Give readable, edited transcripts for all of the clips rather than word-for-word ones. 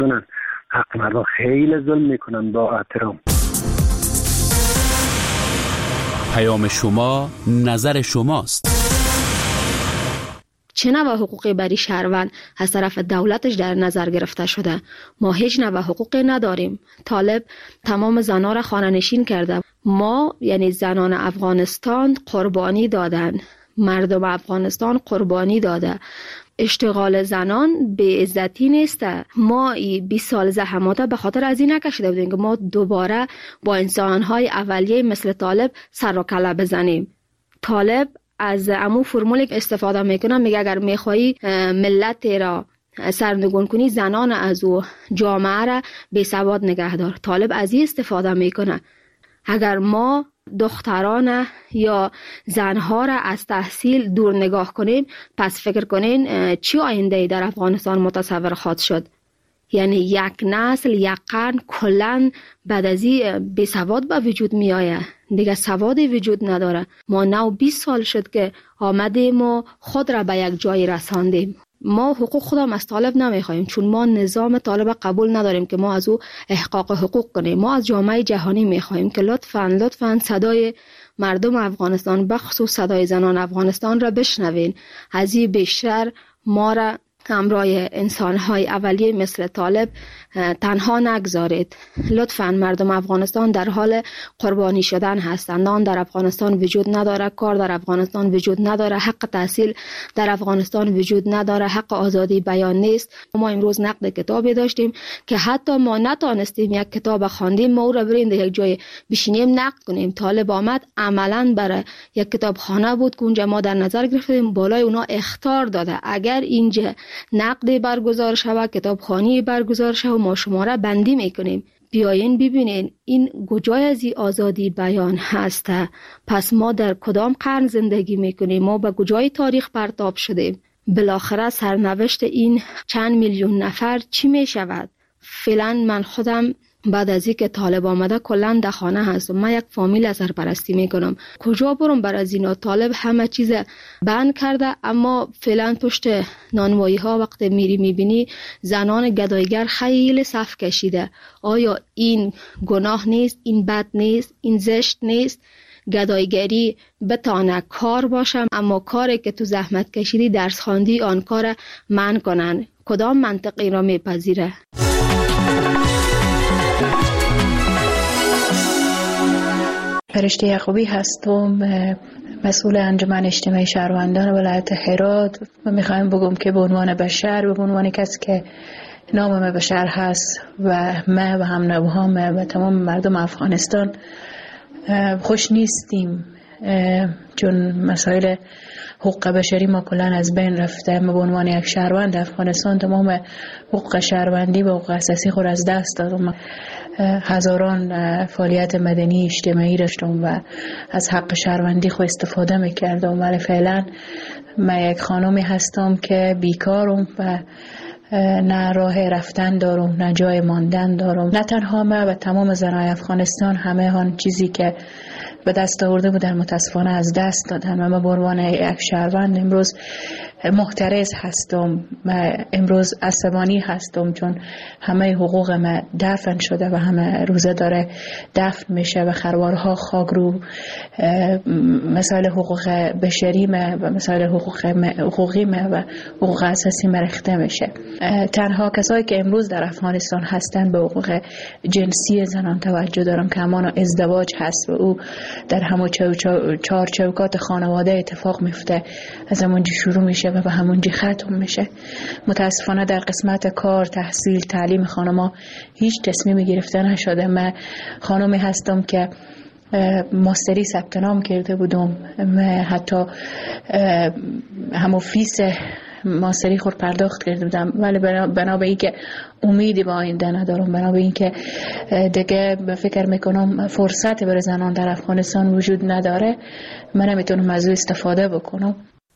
حق مردم خیلی ظلم میکنن. با احترام. پیام شما، نظر شماست. چه نوع حقوقی برای شهروند از طرف دولتش در نظر گرفته شده؟ ما هیچ نوع حقوقی نداریم. طالب تمام زنان را خانه‌نشین کرده. ما یعنی زنان افغانستان قربانی دادن، مردم افغانستان قربانی داده. اشتغال زنان به عزتی نیست. ما 20 سال زحمات به خاطر از این نکشیده بودیم که ما دوباره با انسانهای اولیه مثل طالب سر و کله بزنیم. طالب از امو فرمولی استفاده میکنه، میگه اگر میخوایی ملت را سرنگون کنی زنان از او جامعه را بی سواد نگه دار. طالب از این استفاده میکنه. اگر ما دختران یا زنها را از تحصیل دور نگاه کنیم، پس فکر کنین چی آینده در افغانستان متصور خواهد شد؟ یعنی یک نسل، یک قرن کلن بعد از این بی سواد به وجود می آید. دیگه سوادی وجود نداره. ما 20 سال شد که آمدیم و خود را به یک جای رساندیم. ما حقوق خودم از طالب نمیخوایم، چون ما نظام طالب قبول نداریم که ما از او احقاق حقوق کنیم. ما از جامعه جهانی میخوایم که لطفاً صدای مردم افغانستان، بخصوص صدای زنان افغانستان را بشنوین. از این بیشتر ما را همراه انسان‌های اولیه مثل طالب تنها نگذارید. لطفاً مردم افغانستان در حال قربانی شدن هستند. نان در افغانستان وجود نداره، کار در افغانستان وجود نداره، حق تحصیل در افغانستان وجود نداره، حق آزادی بیان نیست. ما امروز نقد کتابی داشتیم که حتی ما نتونستیم یک کتاب خواندیم ما او را بریم در یک جای بشینیم نقد کنیم. طالب آمد عملاً برای یک کتابخانه بود که اونجا ما در نظر گرفتیم، بالای اونا اخطار داده اگر اینجا نقدی برگزار شود، کتابخوانی برگزار شود، ما شما را بندی میکنیم. بیاین ببینین این کجای از این آزادی بیان هست؟ پس ما در کدام قرن زندگی میکنیم؟ ما به کجای تاریخ پرتاب شدیم؟ بالاخره سرنوشت این چند میلیون نفر چی میشود؟ فعلا من خودم بعد از اینکه طالب آمده کلا در خانه هستم. من یک فامیل سرپرستی میکنم. کجا برم برای اینا؟ طالب همه چیز بند کرده، اما فعلا پشت نانوایی ها وقت میری میبینی زنان گدایگر خیلی صف کشیده. آیا این گناه نیست؟ این بد نیست؟ این زشت نیست؟ گدایگری بتانه کار باشم، اما کاری که تو زحمت کشیدی درس خواندی آن کار منع کنن. کدام منطقی را میپذیره؟ فرشته یعقوبی هستم، مسئول انجمن اجتماعی شهروندان ولایت هرات. و میخوایم بگم که به عنوان بشر، به عنوان کسی که نام بشر هست و ما و هم نوهام و تمام مردم افغانستان خوش نیستیم، چون مسائل حقوق بشری ما کلان از بین رفته. ما به عنوان یک شهروند افغانستان تمام حقوق شهروندی و حقوق اساسی خود از دست دادم. هزاران فعالیت مدنی اجتماعی داشتم و از حق شهروندی خود استفاده میکردم، ولی فعلا من یک خانمی هستم که بیکارم و نه راه رفتن دارم، نه جای ماندن دارم. نه تنها من و تمام زنای افغانستان همه آن چیزی که به دست آورده بودن متاسفانه از دست دادن و من به عنوان یک شهروند امروز محترس هستم و امروز عصبانی هستم، چون همه حقوق من دفن شده و همه روزه داره دفن میشه و خروارها خاک رو مسائل حقوق بشری من و مسائل حقوقی من و حقوق اساسی من ریخته میشه. تنها کسایی که امروز در افغانستان هستن به حقوق جنسی زنان توجه دارم که همان ازدواج هست و او در همون چهار چوکات خانواده اتفاق میفته، از همونجا شروع میشه و به همونجا ختم میشه. متاسفانه در قسمت کار، تحصیل، تعلیم خانما هیچ تصمیمی گرفته نشده. من خانمی هستم که ماستری ثبت نام کرده بودم، من حتی همون فیس ماستری خود پرداخت کرده بودم، ولی بنا به این که امیدی به آینده ندارم، بنا به این که دیگه فکر میکنم فرصت برای زنان در افغانستان وجود نداره، من نمیتونم از او استفاده بکنم.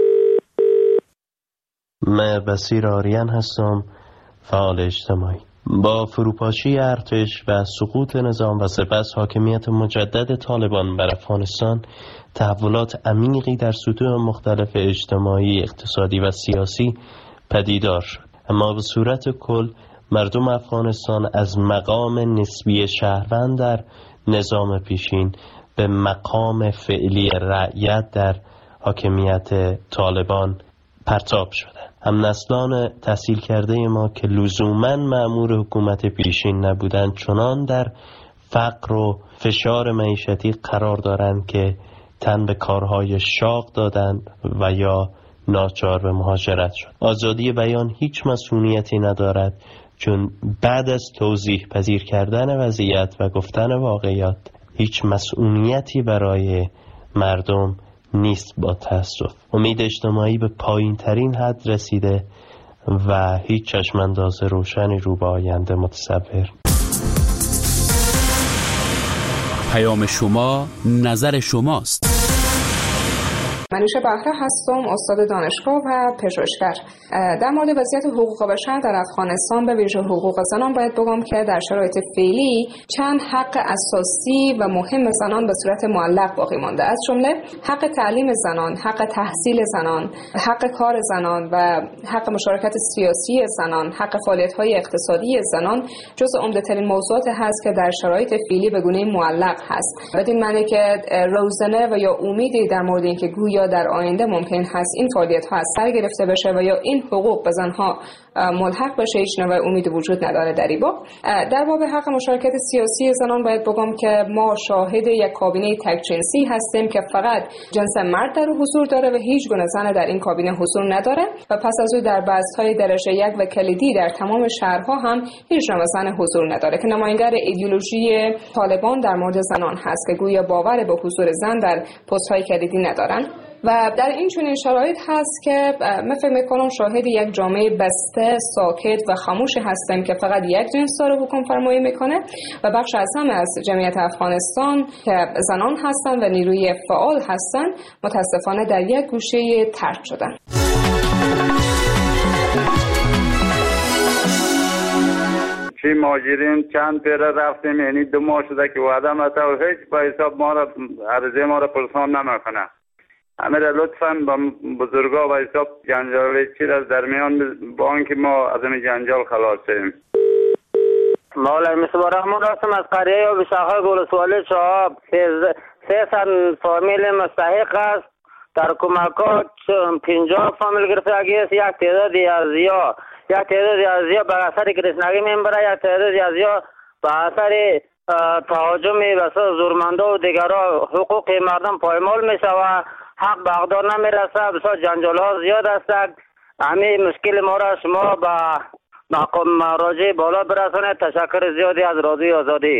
من بصیر آریان هستم، فعال اجتماعی. با فروپاشی ارتش و سقوط نظام و سپس حاکمیت مجدد طالبان بر افغانستان، تحولات عمیقی در سطوح مختلف اجتماعی، اقتصادی و سیاسی پدیدار شد. اما به صورت کل مردم افغانستان از مقام نسبی شهروند در نظام پیشین به مقام فعلی رعیت در حاکمیت طالبان پرتاب شدند. همنسلان تحصیل کرده ما که لزوماً مأمور حکومت پیشین نبودند چنان در فقر و فشار معیشتی قرار دارند که تن به کارهای شاق دادند و یا ناچار به مهاجرت شد. آزادی بیان هیچ مسئولیتی ندارد، چون بعد از توضیح پذیر کردن وضعیت و گفتن واقعیت هیچ مسئولیتی برای مردم نیست. با تأسف امید اجتماعی به پایین ترین حد رسیده و هیچ چشمانداز روشنی رو به آینده متصور. پیام شما، نظر شماست. منوشه بهره هستم، استاد دانشگاه و پژوهشگر. در مورد وضعیت حقوق بشر در افغانستان به ویژه حقوق زنان باید بگم که در شرایط فعلی چند حق اساسی و مهم زنان به صورت معلق باقی مانده، از جمله حق تعلیم زنان، حق تحصیل زنان، حق کار زنان و حق مشارکت سیاسی زنان، حق فعالیت‌های اقتصادی زنان جزو عمده‌ترین موضوعات هست که در شرایط فعلی به گونه معلق هست. بدین معنی که روزنه و یا امیدی در مورد اینکه یا در آینده ممکن هست این فعالیت‌ها از سر گرفته بشه و یا این حقوق به زنها ملحق بشه هیچ نوع امیدی وجود نداره در این باب. در باب حق مشارکت سیاسی زنان باید بگم که ما شاهد یک کابینه تک جنسی هستیم که فقط جنس مرد در حضور داره و هیچ گونه زن در این کابینه حضور نداره و پس از او در بست‌های درجه 1 و کلیدی در تمام شهرها هم هیچ نوع زن حضور نداره که نماینگر ایدئولوژی طالبان در مورد زنان هست که گویا باور به حضور زن در پست‌های کلیدی ندارن. و در این چنین شرایط هست که من فکر میکنم شاهد یک جامعه بسته، ساکت و خاموش هستیم که فقط یک جنس داره حکم فرمایی میکنه و بخش از همه از جمعیت افغانستان که زنان هستند و نیروی فعال هستند متاسفانه در یک گوشه ترک شدن. چی ماجرین چند پیره رفتیم، یعنی 2 ماه شده که وعده مطا و هیچ با حساب ما را عرضه ما را پرسان نمیکنه. همه را لطفاً با بزرگا و حساب جنجال چیز از درمیان با آنکه ما از این جنجال خلاص شیم. مولای مصباح رحمان هستم از قریه و بشاخه گلسوالی چهاب. 300 فامیل مستحق است. در کمکات 50 فامیل گرفتگی است. یک تعدادی از یا به اثر گرسنگی میبره، یک تعدادی از یا به اثر تهاجم بسیار زورمندا و دیگرها حقوق مردم پایمال میشه و حق به اقدار نمیرسه. بسیار جنجال ها زیاد است. همین مشکل ما را شما به مقام مراجع بالا برسانید. تشکر زیادی از رادیو آزادی.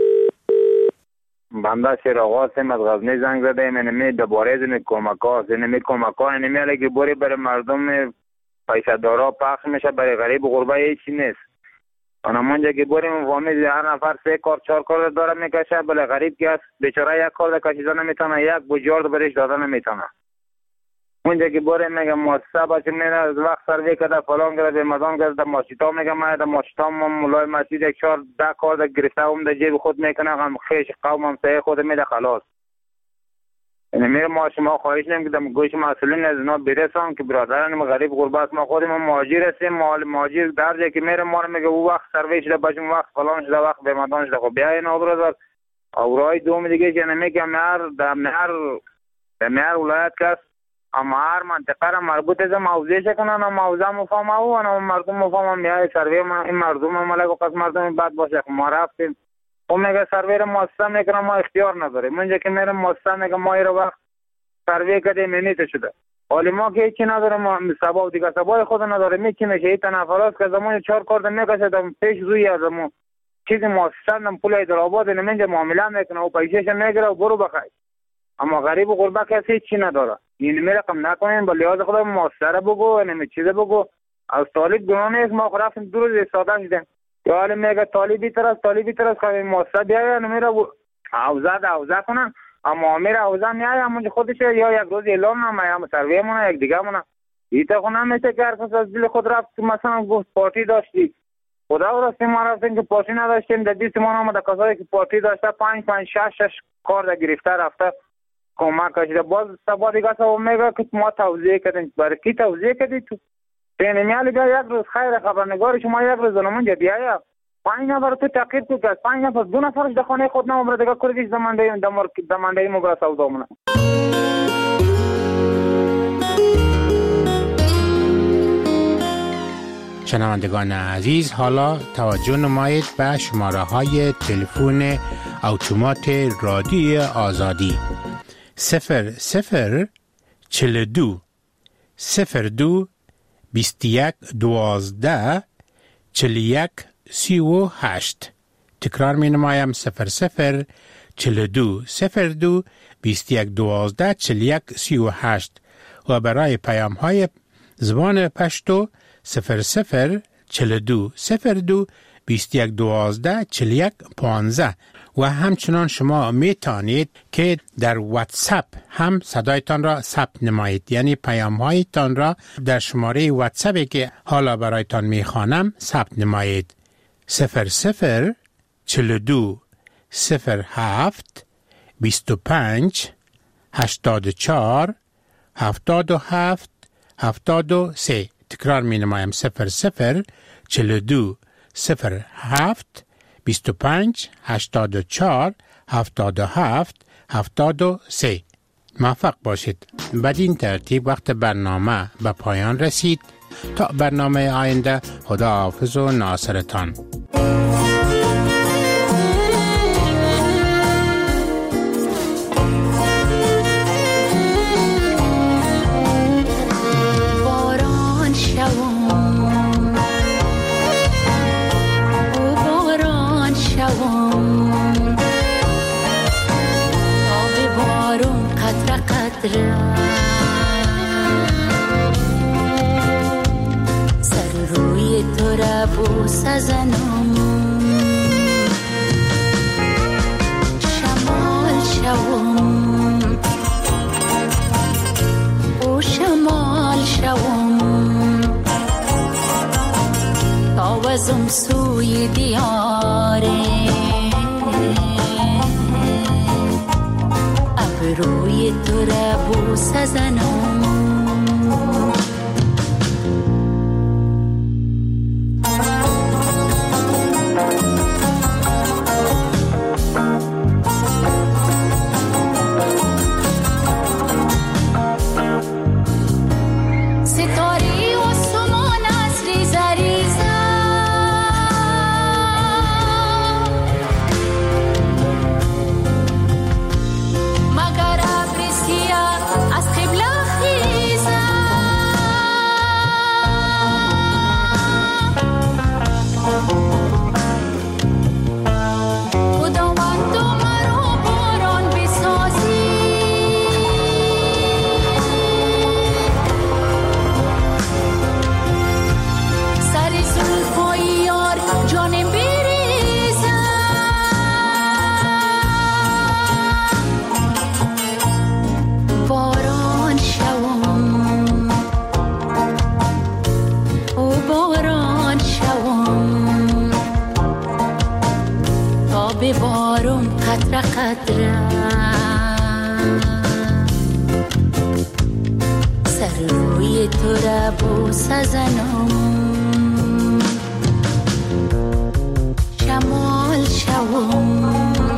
بنده شیراغ هستم از غزنی زنگ زدم. اینمی دوباره این کمک هاست، اینمی کمک ها اینمی علیه بوری برای مردم پیسه دارا پخش میشه، برای غریب و غربه هیچی نیست. اونمونجا که بریم فامیل هر نفر 3 کار 4 کار داره میکشه، بله غریب که است بیچاره یک کار کشیده نمیتونه، یک بوجارد برش داده نمیتونه. اونجا که بریم میگم مؤسسه باشه میره از وقت سروی کرده فلان کرده مردم کرده ماشیتا میگم ما در ماشیتا مولای مسجد 1 4 10 کار گرفته هم در جیب خود میکنه، هم خیش قوم هم سایه خود میده خلاص. یعنی میره ما شما خواهش نمیم که در گوش مسئولین از اینا برسان که برادران غریب غربت ما خودمون مهاجر هستیم. مهاجر در جایی که میره ما رو میگه او وقت سروی شده باشیم، وقت فلان شده، وقت بمدان شده. خب بیا این برادر اورای دوم دیگه که نمیگم در مهر ولایت کس اما هر منطقه را مربوط از موضوعش کنن و موضوع مفهوم او و مردم مفهوم میای سروی این مردم ملک و قسم مردم بد باشه. ما رفتیم او میگه سروی را مؤسسه میکنه، ما اختیار نداریم. منجا که میرم مؤسسه میگه ما ایرا وقت سروی کردیم اینیت شده، حالی ما که هیچی نداریم، ما سبا و دیگه سبای خود نداریم. میکی میشه این تنفرات که زمان 4 کارد میکشه پیش روی ازمون چیزی مؤسسه نم پول ایدرآباد اینجا معامله میکنه و پیشش میگیره و برو بخیر. اما غریب و غربه کسی هیچی نداره. این می رقم نکنین با لحاظ خدا مؤسسه بگو نمی چیزه بگو. از طالب گناه نیست، ما رفتیم 2 روز ساده شدیم یا حالی میگه طالبی ترس که مؤسسه بیایه نمیره حوزه کنن، اما میره حوزه میایه همونجا خودش یا یک روز اعلام نمه یا سرویه مونه یک دیگه مونه. ایتا خود نمیشه که هر کس از دل خود رفت مثلا گفت پارتی داشتی خدا رفتیم ما رفتیم که پارتی نداشتیم در دیست ما آمده کسایی که پارتی داشته 5 6 کار در گرفته رفته کمک کشیده. باز سبا دیگه سبا میگه که ما توضیح کردیم. برای کی توضیح کردی تو؟ میالی بیا یک روز خیر خبرنگار شما یک روز اونجا بیایا 5 نفر تو تعقیب تو که 5 نفر 2 نفرش در خانه خود نمبر دیگه کردیش دمانده مگرا سودا مونه. شنوندگان عزیز، حالا توجه نمایید به شماره های تلفن اتومات رادیوی آزادی 00 42 02 21 12 41 38. تکرار می نمایم 00 42 02 21 12 41 38 و برای پیام های زبان پشتو 00 42 02 21 12 41 15 و همچنان شما می توانید که در واتساپ هم صدایتان را ثبت نمایید، یعنی پیام هایتان را در شماره واتساپی که حالا برایتان می خوانم ثبت نمایید 00 42 07 25 84 77 73. تکرار می نمایم 00 42 07 25 84 77 73. موفق باشید. بدین ترتیب وقت برنامه به پایان رسید. تا برنامه آینده، خدا حافظ و ناصرتان. سر روی تو را بوس زنم، شمال شوم او شمال شوم، تاوزم سوی دیاره روی تو را بوس زنم. ببارم قطره قطره، سر روی تو را بوس زنم، شمال شوم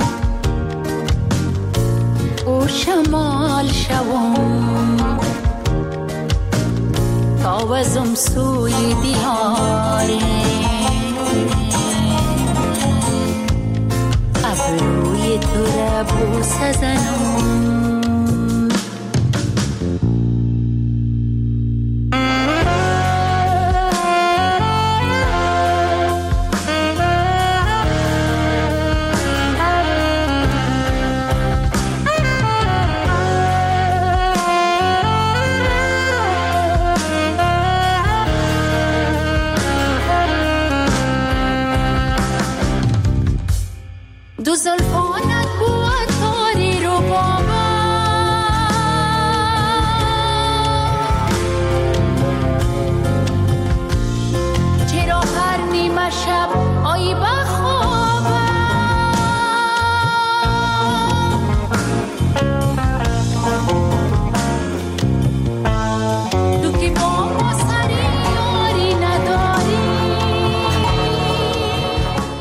او شمال شوم، تاوزم سوی دیاره روی تو را بوس زنم. دو زلفان